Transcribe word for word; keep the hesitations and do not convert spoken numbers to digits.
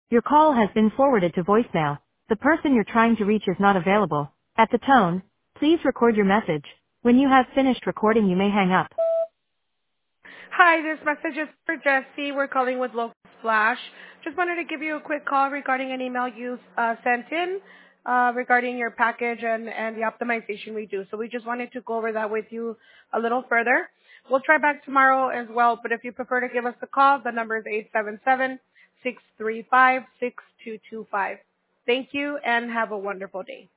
Your call has been forwarded to voicemail. The person you're trying to reach is not available. At the tone, please record your message. When you have finished recording, you may hang up. Hi, this message is for Jesse. We're calling with Local Splash. Just wanted to give you a quick call regarding an email you uh, sent in uh, regarding your package and, and the optimization we do. So we just wanted to go over that with you a little further. We'll try back tomorrow as well, but if you prefer to give us a call, the number is eight seven seven, six three five, six two two five. Thank you and have a wonderful day.